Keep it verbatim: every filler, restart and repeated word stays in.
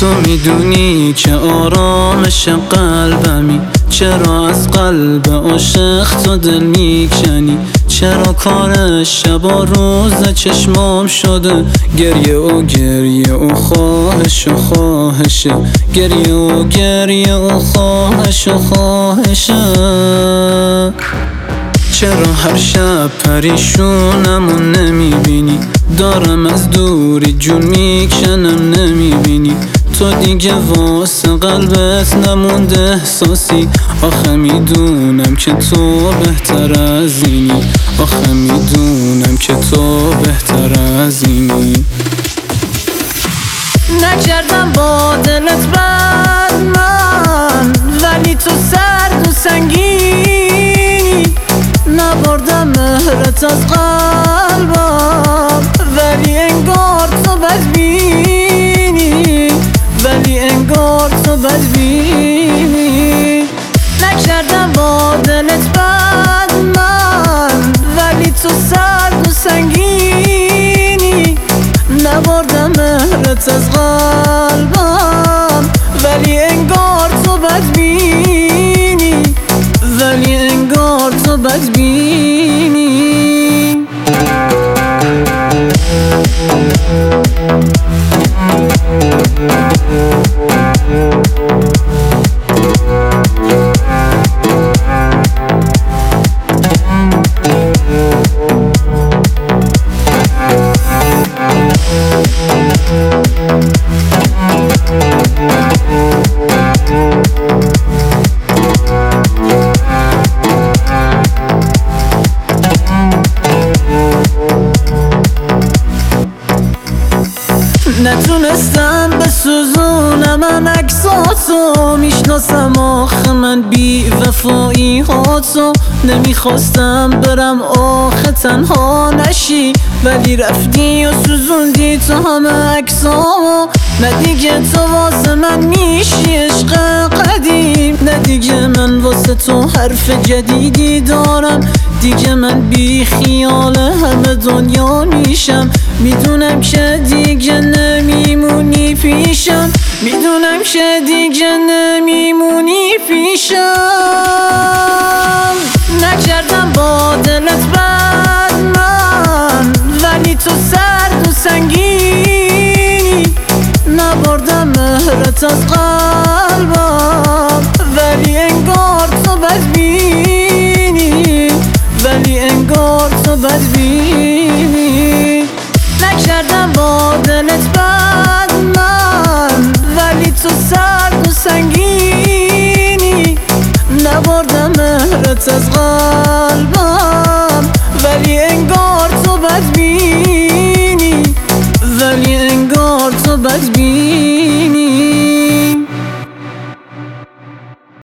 تو میدونی که آرامش قلبمی، چرا از قلب عاشق تو دل میکنی؟ چرا کار شب و روز چشمام شده گریه و گریه و خواهش و خواهشه، گریه و گریه و خواهش و خواهشه. چرا هر شب پریشونم و نمیبینی؟ دارم از دوری جون میکنم نمیبینی؟ تو دیگه واسه قلبت نمونده احساسی. آخه میدونم که تو بهتر از اینی، آخه میدونم که تو بهتر از اینی. نکردم با دلت بد من، ولی تو سرد و سنگینی. نبردم مهرت از قلبم، ولی انگار تو بدبینی، ولی انگار تو بدبینی. نکردم با دلت بد من، ولی تو سرد و سنگینی. نبردم مهرت از قلبم، ولی انگار تو بدبینی، ولی انگار تو بدبینی. نتونستم بسوزونم من عکساتو، میشناسم آخه من بی وفایی هاتو. نمیخواستم برم آخه تنها نشی، ولی رفتی و سوزوندی تو همه عکسامو. نه دیگه تو واسه من میشی عشق قدیم، نه دیگه من واسه تو حرف جدیدی دارم. دیگه من بی خیال همه دنیا میشم. میدونم که دیگه نمیمونی پیشم، میدونم که دیگه نمیمونی پیشم. نکردم با دلت بد من، ولی تو سرد و سنگینی. نبردم مهرت از قلبم، ولی انگار تو بدبینی، ولی انگار تو بدبینی. نکردم با دلت بد من، ولی تو سرد و سنگینی. نبردم مهرت از قلبم، ولی انگار تو بدبینی.